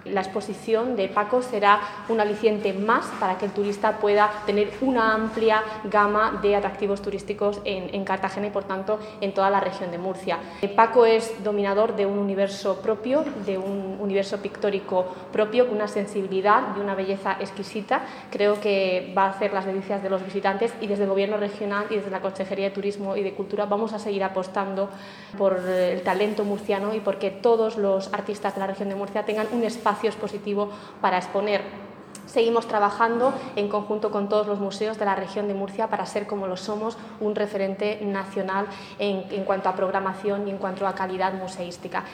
La exposición de Paco será un aliciente más para que el turista pueda tener una amplia gama de atractivos turísticos en Cartagena y, por tanto, en toda la región de Murcia. Paco es dominador de un universo propio, de un universo pictórico propio, con una sensibilidad y una belleza exquisita. Creo que va a hacer las delicias de los visitantes, y desde el Gobierno regional y desde la Consejería de Turismo y de Cultura vamos a seguir apostando por el talento murciano y porque todos los artistas de la región de Murcia tengan un espacio expositivo para exponer. Seguimos trabajando en conjunto con todos los museos de la región de Murcia para ser, como lo somos, un referente nacional en cuanto a programación y en cuanto a calidad museística.